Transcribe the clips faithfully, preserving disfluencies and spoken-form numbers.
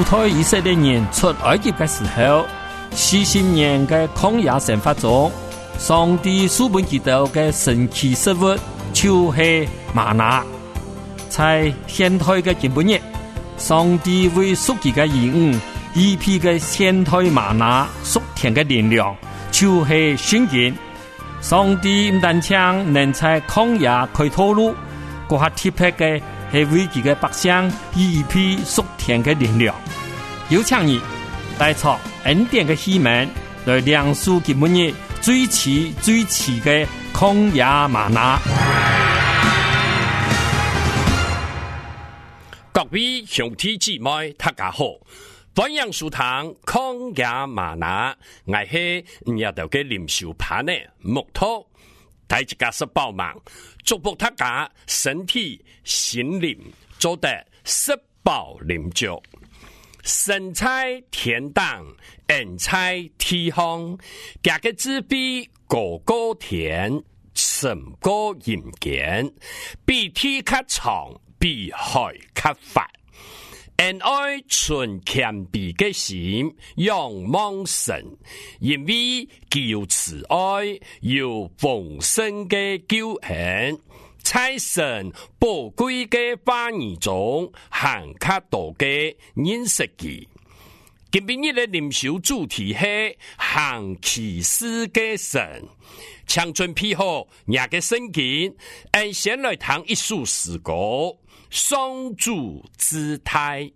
主推以色列人出埃及的时候，四十年的曠野生活中，上帝赐本基督的神奇食物就是玛拿。在现代的基本日，上帝为属己的兒女一批的現代瑪拿屬天的力量，就是聖經。上帝唔單止能在曠野開道路，嗰下特別嘅係為佢嘅百姓一批屬天的力量。有請你帶出恩典嘅希望，來亮出基本日最遲最遲嘅曠野瑪拿。 各位兄弟姊妹，大家好！歡迎收聽曠野嗎哪，我係日頭嘅靈修派呢木頭，大家是幫忙，祝福大家身體心靈做得食飽靈足，身在天堂，人在地方，家嘅自卑高高天，神高人間，比天較長。比海較發，恩愛存謙卑的心，仰望神，因為求慈愛有豐盛的救恩，在神寶貴的話語中，行較多的認識佢。今日的靈修主題係行奇事的神。強準批好廿個聖經，按先來談一首詩歌。雙主姿態，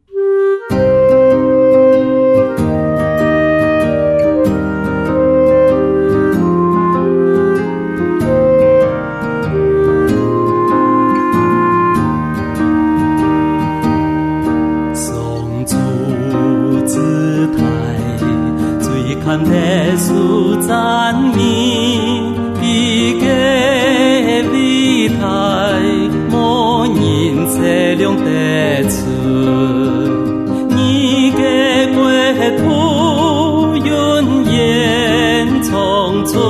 雙主姿態，最堪的數讚美，比嘅美態。這兩得出，你嘅國土永遠長存，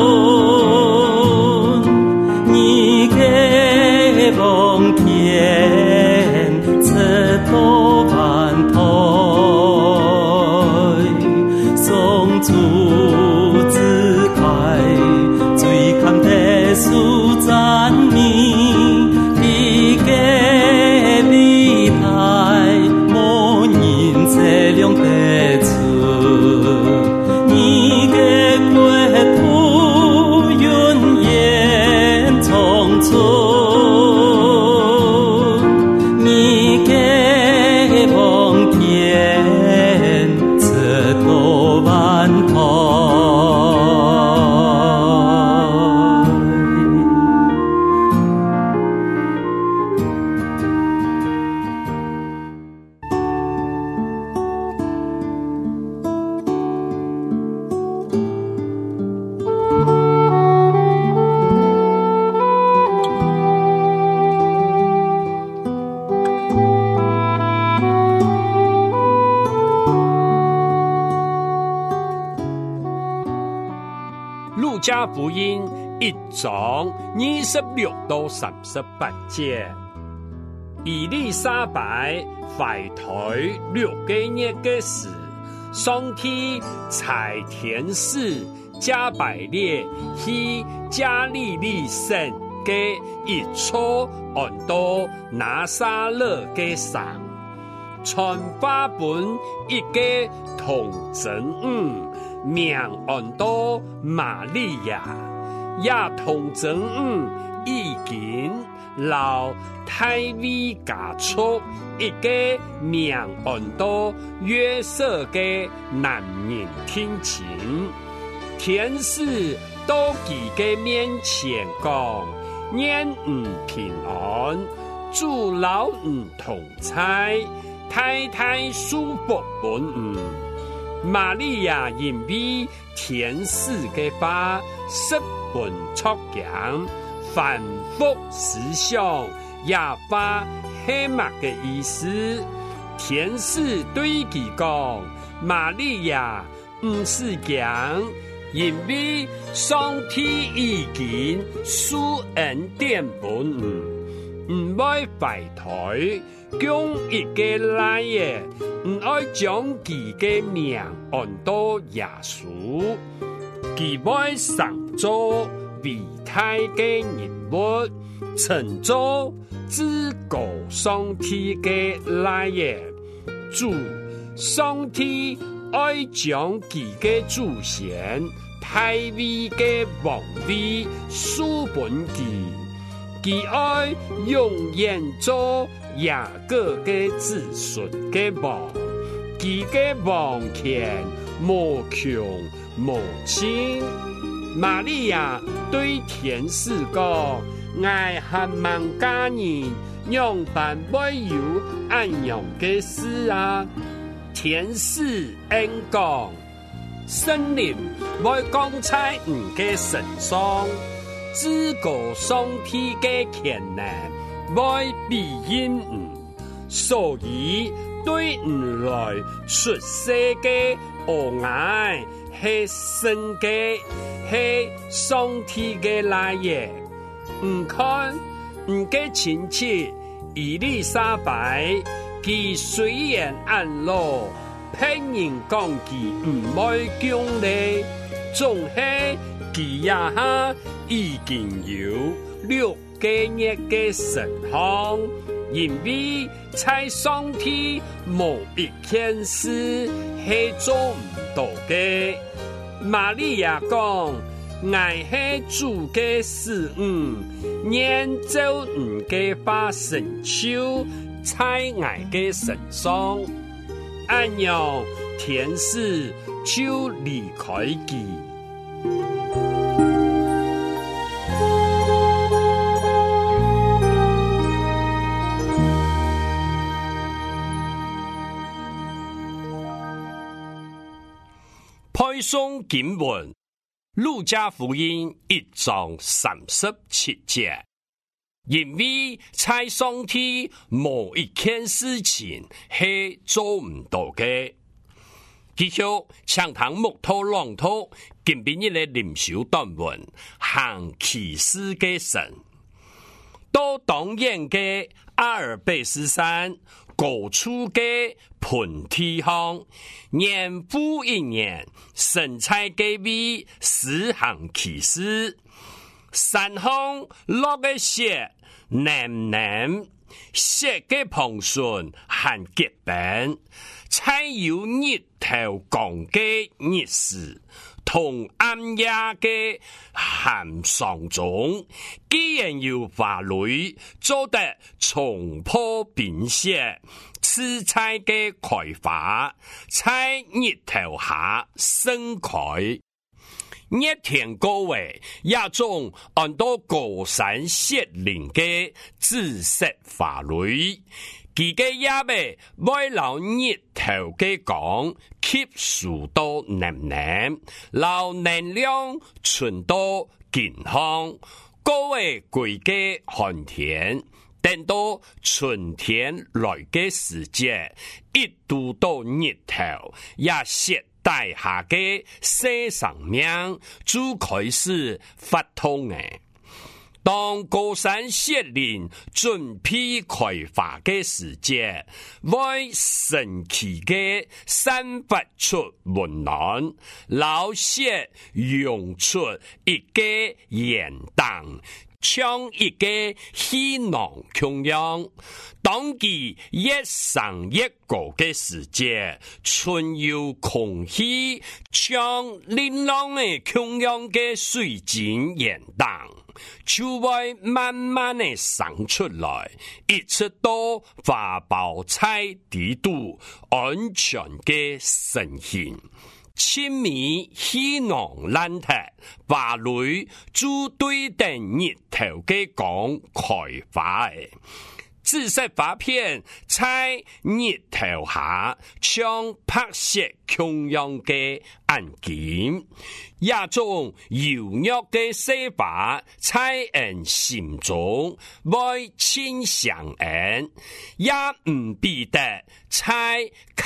你嘅望天直到萬代，雙主姿態，最堪的數讚美。 路加福音一章二十六到三十八節，以利沙伯懷胎六個月嘅時，上帝差天使加百列去加利利省嘅一處安到拿撒勒嘅山，傳話本一個童真女。名安多瑪利亞，也童真女已經老太尉家出一個名安多約瑟的男人聽情，天使到佢嘅面前講：願你平安，主老你同在，太太舒服本你。瑪利亞因為天使嘅話十分觸強，反覆思想也把係乜嘅意思。天使對佢講：瑪利亞唔是強，因為上帝已經賜恩典本你， 唔愛懷台，講一個來嘅，唔愛將佢嘅名按到耶穌，佢愛上做偉大嘅人物，稱作至高上帝嘅來嘅主，上帝愛將佢嘅祖先大衛嘅王位賜本佢。佢愛永遠做雅各嘅子孫嘅王，佢嘅王權無窮無盡。瑪利亞對天使講：愛和萬家人樣板會有安樣嘅事啊！天使應講：聖靈會降在你嘅身上。至高上帝嘅權能會庇蔭你，所以對你來出世嘅恩愛係神嘅，係上帝嘅來也。唔看唔嘅親戚伊麗莎白，佢雖然安老，別人講佢唔愛講咧，總係佢也哈。已經有六個月嘅神行，因為在上帝某一件事係做唔到嘅。瑪利亞講：愛係主嘅事物，念就唔嘅把神手在愛嘅身上，按樣天使就離開佢。配送經文，路加福音一章三十七節，因為在上帝某一件事情係做唔到嘅。繼續請聽木頭朗讀今邊一個靈修短文，行奇事嘅神。到當年嘅阿爾卑斯山高處嘅盆地上，年復一年，神在嗰邊施行奇事，山上落嘅雪黏黏，雪嘅蓬順和結冰，才有日頭光嘅日時，同暗夜嘅寒霜中，既然有法律做得衝破冰雪，刺菜嘅開花在日頭下盛開。熱天高位，也種按到高山雪林嘅紫色法律，佢嘅也未為留日頭嘅光吸收到能量，留能量存到健康，高位貴嘅寒天。等到春天來嘅時節，一度到日頭也雪大下嘅西上面就開始發痛嘅。當高山雪林準備開花嘅時節，會神奇嘅散發出溫暖，老雪湧出一個嚴燈。像一個希囊窮樣，當佢越上越高嘅時節，存有空氣像琳琅嘅窮樣嘅水晶岩燈，就會慢慢嘅生出來，一直到發泡在地度安全嘅成型。清明希囊爛踢，花蕾就對等日頭嘅光開花嘅，紫色花片在日頭下，像白色瓊樣嘅眼睛，一種柔弱嘅細花在人心中會親相愛，也唔必得在咳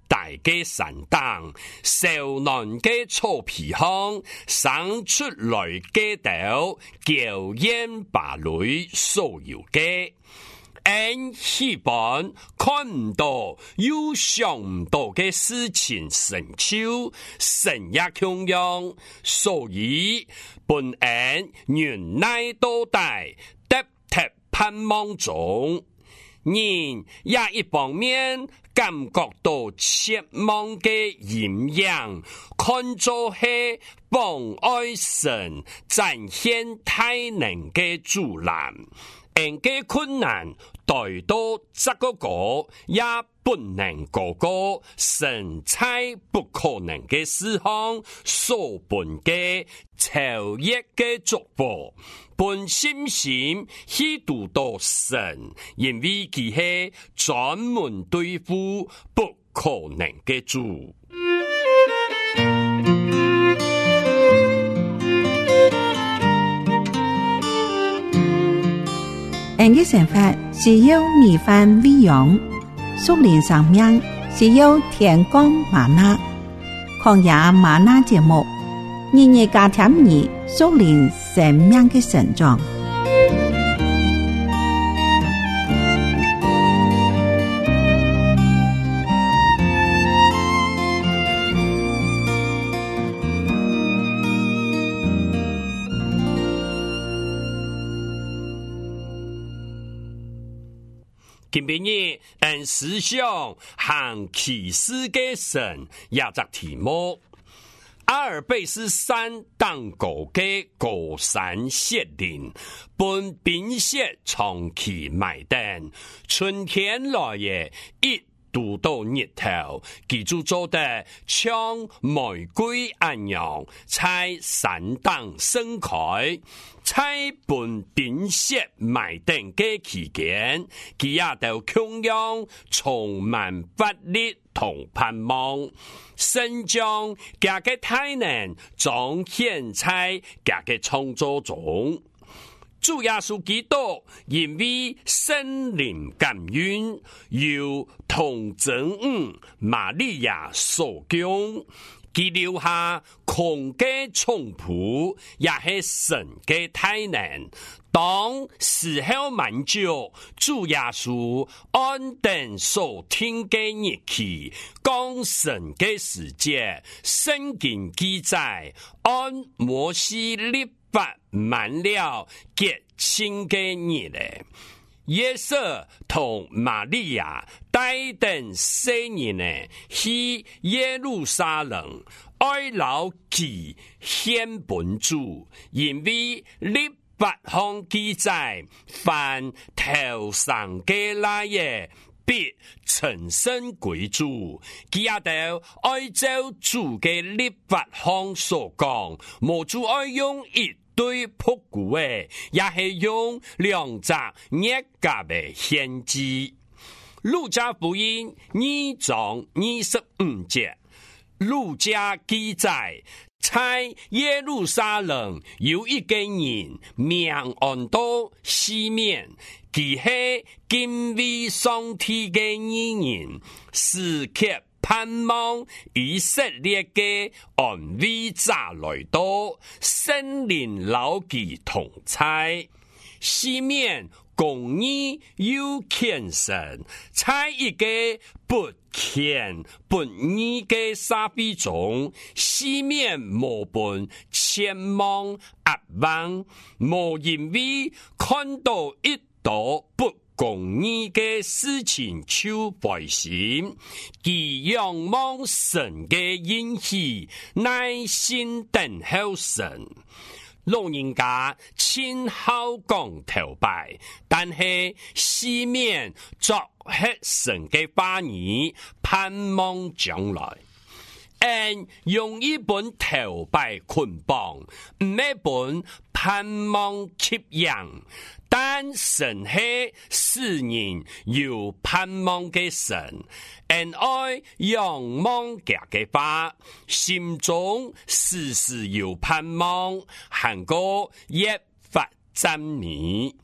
大嘅山當，少嫩嘅草皮巷，生出來嘅豆，叫煙把裏所有嘅。按基本看唔到又想唔到嘅事情成就，神也強樣，所以本案原來都大得特盼望中，人也一方面感覺到切望嘅陰陽，看作係妨礙神展現大能嘅阻攔。人嘅困難帶到這個國也不能過過神猜不可能嘅事項所本嘅超越嘅祝福，本心心去讀到神，因為佢係專門對付不可能嘅主。 人嘅想法是要米飯餵養，屬靈生命是要天光嗎哪。曠野嗎哪節目，日日加添你屬靈生命嘅成長。 今晡日按思想行啟示嘅神也隻題目，阿爾卑斯山當高嘅高山雪林，本冰雪長期埋定，春天來嘅一度到日頭，記住做得像玫瑰一樣，在山當盛開。在本冰雪埋定嘅期間，佢也都強樣充滿活力同盼望，神將佢嘅大能彰顯在佢嘅創作中。主耶穌基督因為聖靈感孕，由童真母瑪利亞所供，佢留下空嘅重譜，也係神嘅大能。當時候滿久，主耶穌按定所聽嘅日期，講神嘅時節，聖經記載按摩西律法滿了結親嘅日咧，約瑟同瑪利亞帶定四年呢去耶路撒冷，愛勞其獻本主，因為律法上記載，凡頭上嘅那嘢必成身歸主，佢也都愛照主嘅律法上所講，無主愛用一對僕古誒，也係用兩隻熱甲嘅獻祭。路加福音二章二十五節，路加記載，在耶路撒冷有一個人名安多西面，佢係敬畏上帝嘅義人，時刻盼望以色列嘅安慰者來到，聖靈老其同在，西面公義又虔誠，在一個不虔不義嘅社會中，西面無本前望壓望，無因為看到一道不公義嘅事情就敗心，佢仰望神嘅應許，耐心等候神。老人家親口講頭拜，但係西面作係神嘅話語，盼望將來。按用一本頭拜捆綁，唔係本盼望吸養。但神係使人有盼望嘅神，恩愛仰望佢嘅話，心中時時有盼望，行過一發真理。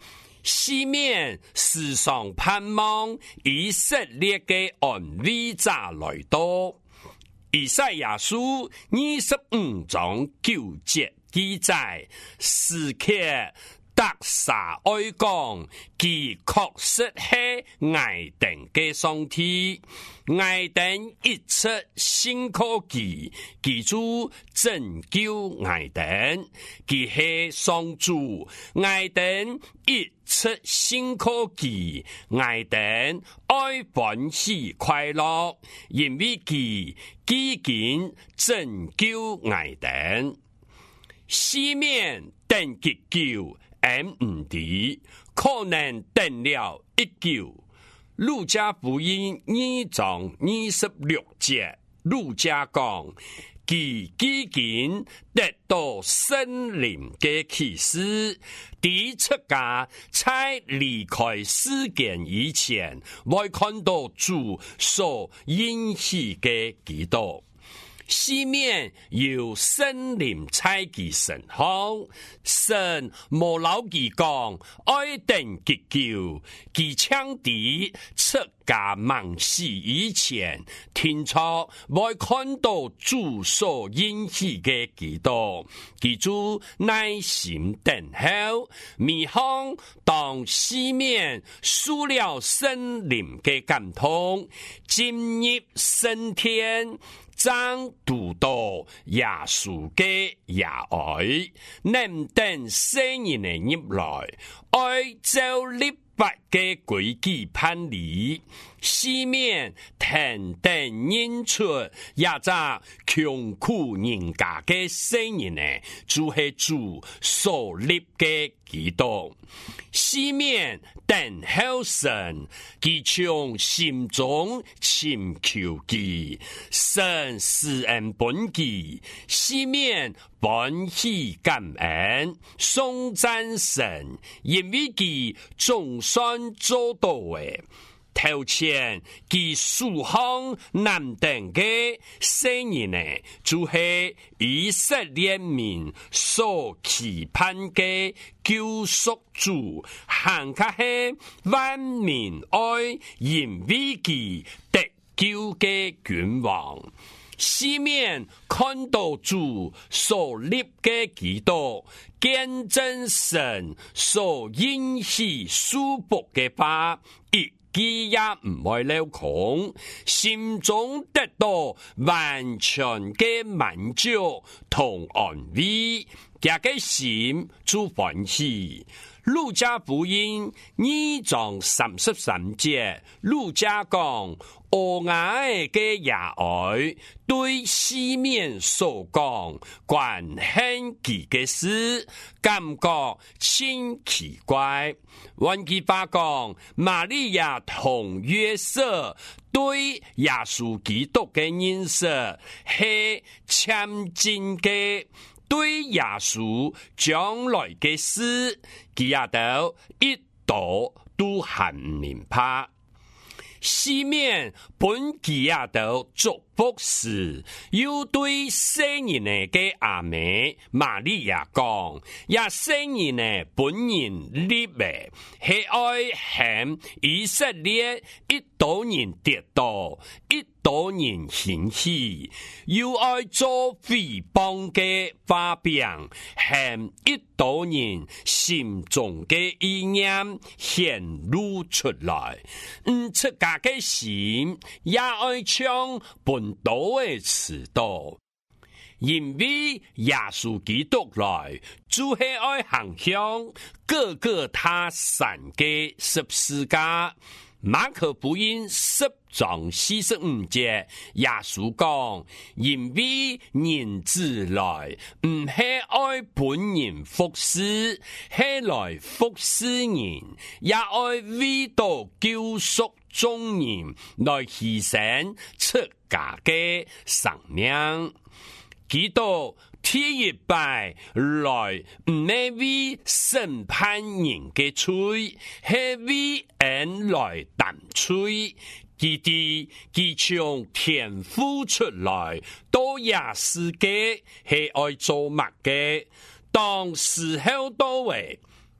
西面時常盼望以色列嘅安慰者來到。以賽亞書二十五章九節記載，時刻特撒愛講，佢確實係愛定嘅上帝，愛定一切新科技，記住拯救愛定，佢係上主，愛定一切新科技，愛定愛歡喜快樂，因為佢已經拯救愛定。西面等結構 M 唔知，可能等了一久。路加福音二章二十六節，路加講，佢已經得到聖靈嘅啟示，第出家在離開世間以前，會看到主所應許嘅基督。西面有聖靈差其神行，神無老記講愛定結構，其槍敵出家萬世以前，聽錯會看到主所應許嘅基督，記住耐心等候，迷航當西面輸了聖靈嘅感通，進入聖天。將讀到耶穌嘅也愛，能等聖人嘅入來，愛照立法嘅規矩判理，西面停等認出也就窮苦人家嘅聖人呢，就係主所立嘅基督。西面等候神，佢從心中尋求佢，神施恩本佢，西面歡喜感恩，頌讚神，因為佢總算做到嘅。頭前佢數項難等嘅聖人呢，就係以色列民所期盼嘅救贖主，行卡係萬民愛因為佢得救嘅君王。西面看到主所立嘅基督，見證神所應許束縛嘅話，一佢也唔會留空，心中得到完全嘅滿足同安慰，佢嘅心就歡喜。路加福音二章三十三節，路加講，俄愛嘅也愛對西面所講關係佢嘅事，感覺真奇怪。換句話講，瑪利亞同約瑟對耶穌基督嘅認識係簽進嘅。對耶穌將來嘅事，佢也都一度都很明白。西面本佢也都做博士，又對聖人嘅阿妹瑪利亞講，也聖人本人立嘅係愛向以色列一多人跌倒，一多人興起，又愛做誹謗嘅發表，向一多人心中嘅意念顯露出來，唔出家嘅心也愛唱本都會遲到，因為耶穌基督來就係愛行向各個他神嘅十字架。馬可福音十章四十五節，耶穌講，因為人子來唔係愛本人服侍，係來服侍人，也愛為到救贖眾人來犧牲出家嘅生命。基督第一拜來唔係為審判人嘅罪，係為人來擔罪。佢哋佢從天父出來，到也是嘅係愛做乜嘅，當時候到位。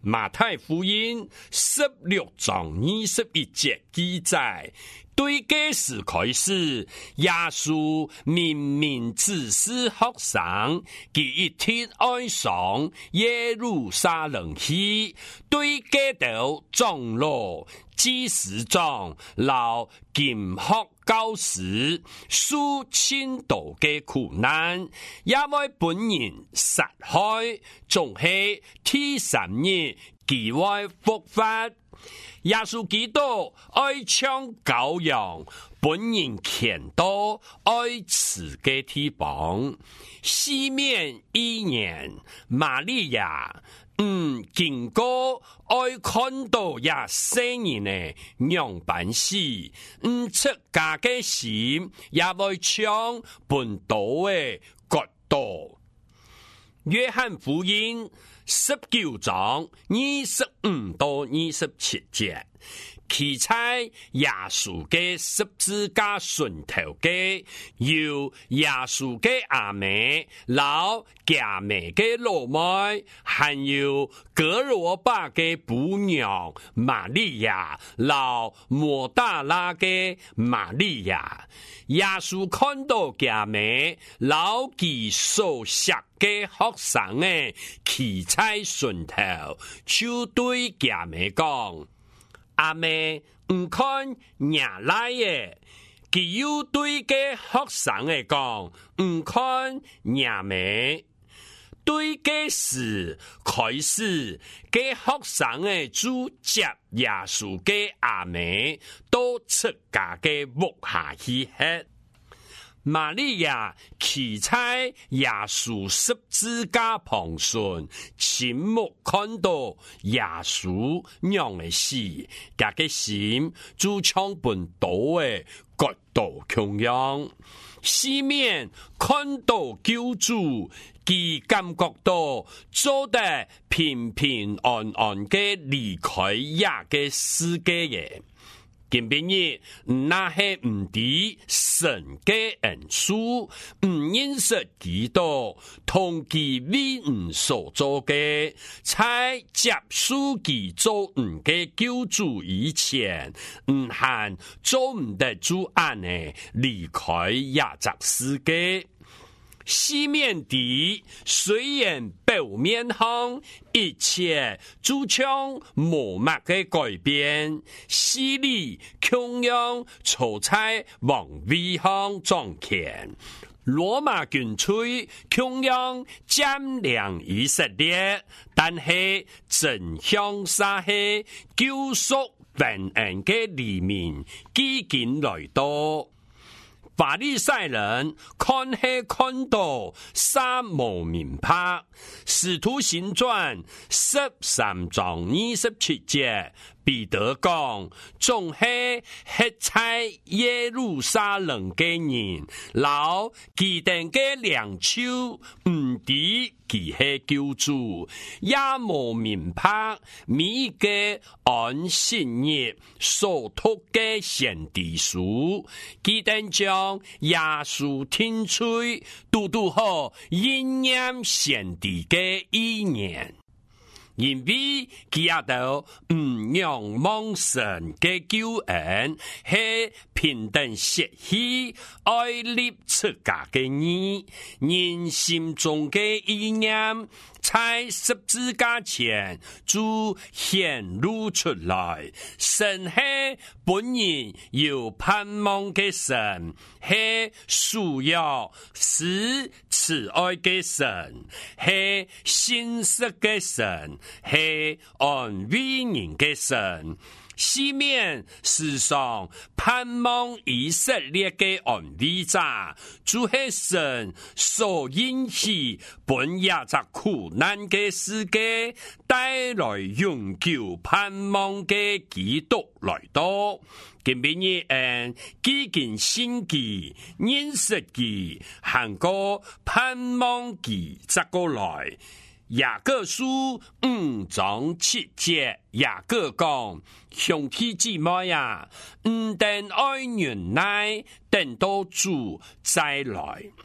马太福音十六章二十一节记载，对这时开始，耶稣明明指示学生，他一天爱上耶路撒冷去，对这道长老、祭司长、老金学教师受千度的苦难，也为本人杀害，仲是第三日其外复活。耶穌基督愛唱羔羊，本人見到愛慈嘅地方，西面一年，瑪利亞嗯經過愛看到也生人嘅樣板時，嗯出家嘅心也會唱本道嘅角度。約翰福音十九章二十五到二十七節，記載耶穌嘅十字架順頭嘅，有耶穌嘅阿妹、老假妹嘅老妹，還有格羅巴嘅姑娘瑪利亞、老抹大拉嘅瑪利亞。耶穌看到假妹、老其所寫嘅學生嘅企在順頭，就對假妹講：阿妹唔看娘來嘅，佢又對嘅學生嘅講：唔看娘妹。對嘅事開始，嘅學生嘅就接耶穌嘅阿妹都出家嘅木下去吃。瑪利亞企在耶穌十字架旁順，親目看到耶穌樣嘅事，家嘅心就唱本道嘅角度同樣。西面看到救主，佢感覺到做得平平安安嘅離開也嘅世界嘅。今邊日那係唔知神嘅恩賜，唔認識基督，同佢為唔所做嘅，在接受佢做唔嘅救主以前，唔限做唔得主案嘅離開亞雜世界。西面地雖然表面上一切就像無乜嘅改變，心裡同樣坐在王位上掌權。羅馬軍隊同樣佔領以色列，但係真相撒係救贖犯人嘅黎明已經來到。法利賽人看係看到三無明白，使徒行傳十三章二十七節，彼得講，總係吃在耶路撒冷嘅人，老基定嘅兩手唔知佢係救主，也無明白每個按信日所讀嘅先知書，基定將耶穌天吹嘟嘟好應驗先知嘅意念。因為佢也都唔仰望神嘅救恩，係平等捨棄愛立出家嘅義，人心中嘅意念在十字架前就顯露出來。神係本人有盼望嘅神，係需要是慈愛嘅神，係信實嘅神，係安慰人嘅神。西面世上盼望以色列嘅安慰者，就係神所引起本也在苦難嘅世界帶來永久盼望嘅基督來到。今邊人基建新記認識記韓國盼望記則過來。雅各書五章七節，雅各講：兄弟姊妹呀，唔等愛忍耐，等到主再來。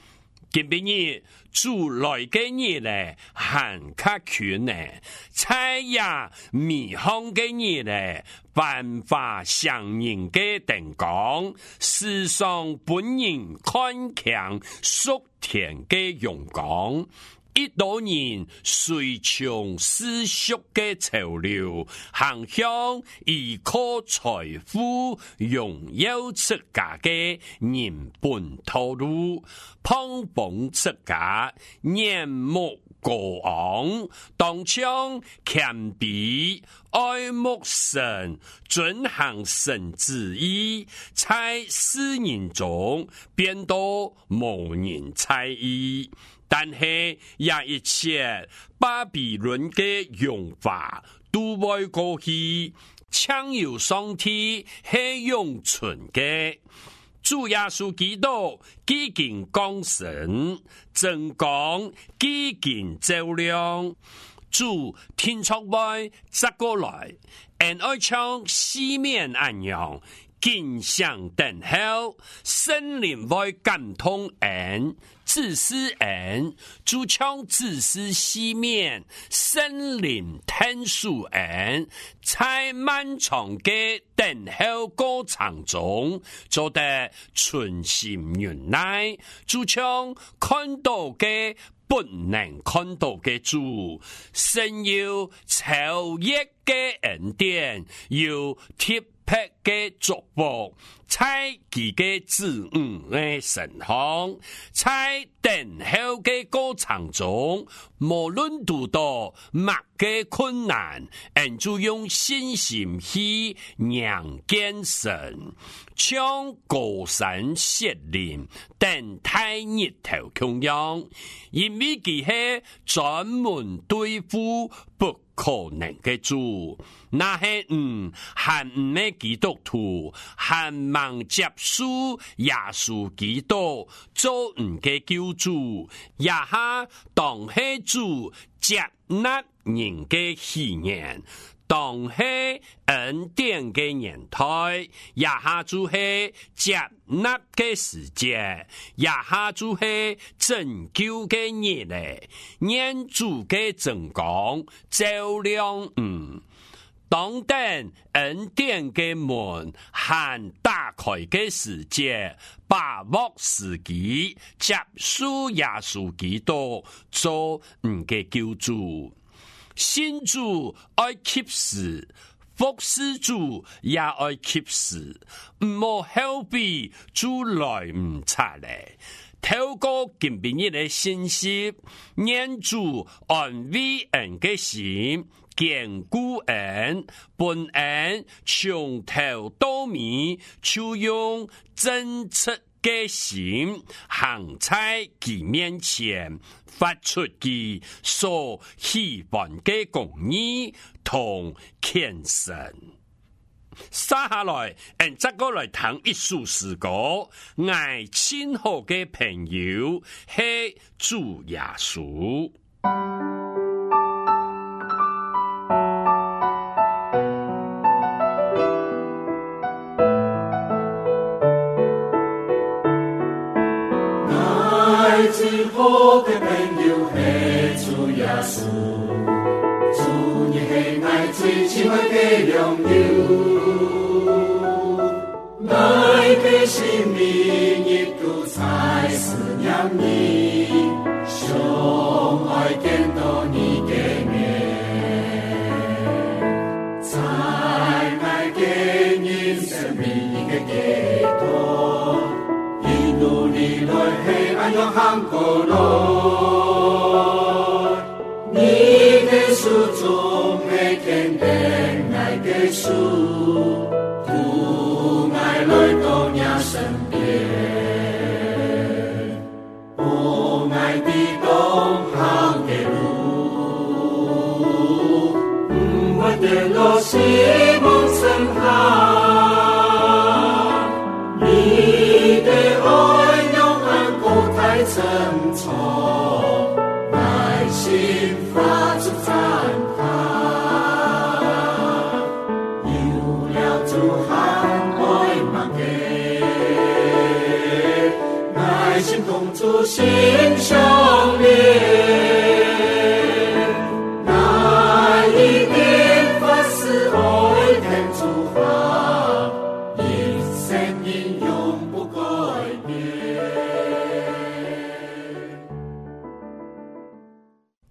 今晡日主來嘅日咧，行卡權咧，菜呀米香嘅日咧，繁華上人嘅定講，世上本人看強屬田嘅陽光。一多年隨從世俗嘅潮流，行向依靠財富榮耀出家嘅人本道路，碰碰出家面目高昂，當槍謙卑愛慕神，遵行神旨意，在世人中變到無人猜疑。但係也一切巴比倫嘅用法都會過去，強有上帝係永存嘅。主耶穌基督幾經降生，真光幾經照亮。主天窗外側過來，按愛唱四面安樣，景象等候，聖靈會感通恩。自私人，主唱自私西面，森林探樹人，在漫長嘅等候過程中，做得存心原來，主唱看到嘅不能看到嘅主，神要超越嘅恩典，要貼拍嘅祝福，在佢嘅子女嘅身上，在等候嘅過程中，無論遇到乜嘅困難，人就用信心去讓見神，將高山雪林等待日頭供養，因為佢係專門對付不可能嘅主，那係唔還唔係基督徒，還望接受耶穌基督做唔嘅救主，也下當係主接納人嘅喜願，當係恩典嘅年代，也下就係接納嘅時節，也下就係拯救嘅日咧，念主嘅真光照亮嗯。當等恩典嘅門還打開嘅時節，把握時機接受耶穌基督做唔嘅救主，信主愛及時，服侍主也愛及時，唔好後避主來唔差咧。透過今晡日嘅信息，念主安慰人嘅心，堅固人，本人從頭到尾就用真實嘅心行在佢面前，發出佢所希望嘅公義同虔誠。接下來，人則過來談一首詩歌，愛親好嘅朋友係主耶穌。 愛親好嘅朋友係主耶穌，主你係愛最親愛嘅良友。愛的生命一度在思念你，相愛見到你嘅面，在愛嘅人生命嘅寄託，一路你來係安樣行過來，你嘅手中係天定愛嘅樹。來到你身邊，我愛的東行嘅路，唔會跌落死亡深海。你的愛永恆不太沉重，愛心發出綻開，有了主海。心同主心。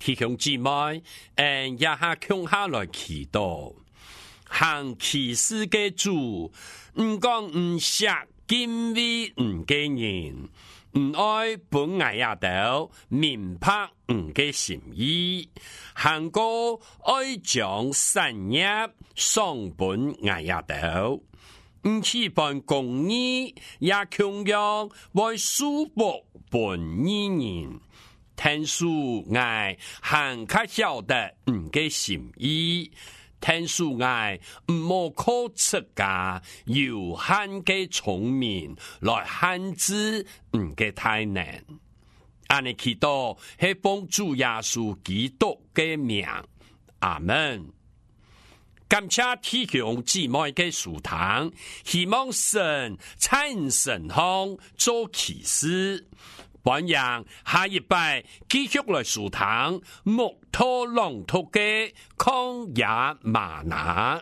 弟兄姊妹，誒，也下共下來祈禱，行奇事嘅主，唔講唔錫敬畏唔嘅人，唔愛本愛也到明白唔嘅心意，行過愛將產業送本愛也到，唔期盼公義也強揚為舒服本義人。聽書愛行較曉得唔嘅心意，聽書愛唔好靠自家有限嘅聰明來限制唔嘅太難。安尼祈禱係奉主耶穌基督嘅名，阿門。感謝弟兄姊妹嘅屬堂，希望神產神行做奇事。本樣下一拜繼續來屬堂木托朗讀嘅曠野嗎哪。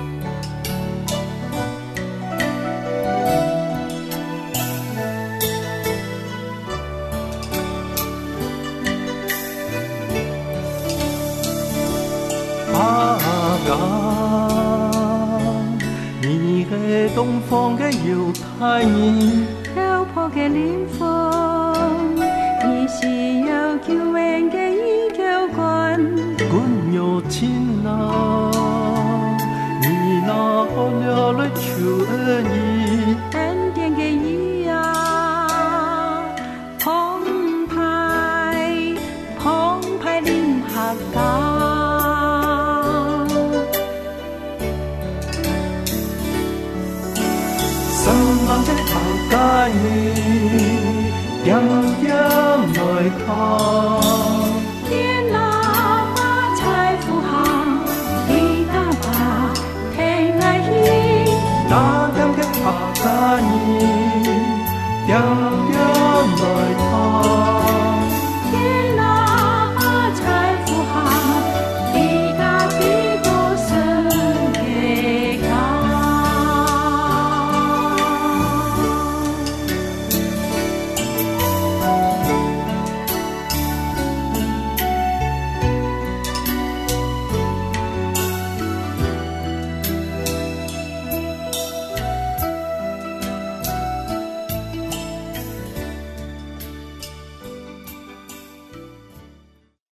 阿哥，你係東方嘅猶太人， 漂泊嘅靈魂，你是有救恩嘅依靠關， 管有親啊，你那可了來求恩義， 恩典嘅義啊，澎湃澎湃臨客家。 帶你點點來看。